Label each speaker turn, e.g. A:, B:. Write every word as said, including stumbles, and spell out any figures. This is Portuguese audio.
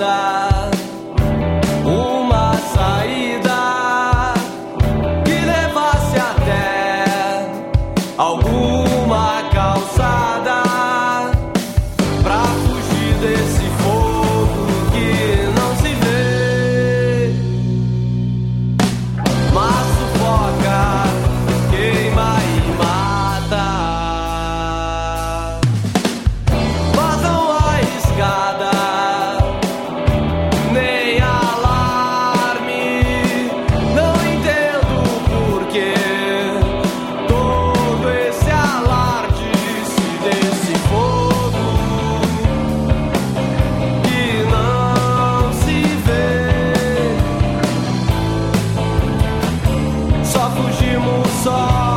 A: estrada, uma saída que levasse até alguma calçada pra fugir desse fogo que não se vê, mas sufoca, queima e mata. Vazão arriscada, nem alarme, não entendo porquê todo esse alarde se desse fogo que não se vê. Só fugimos só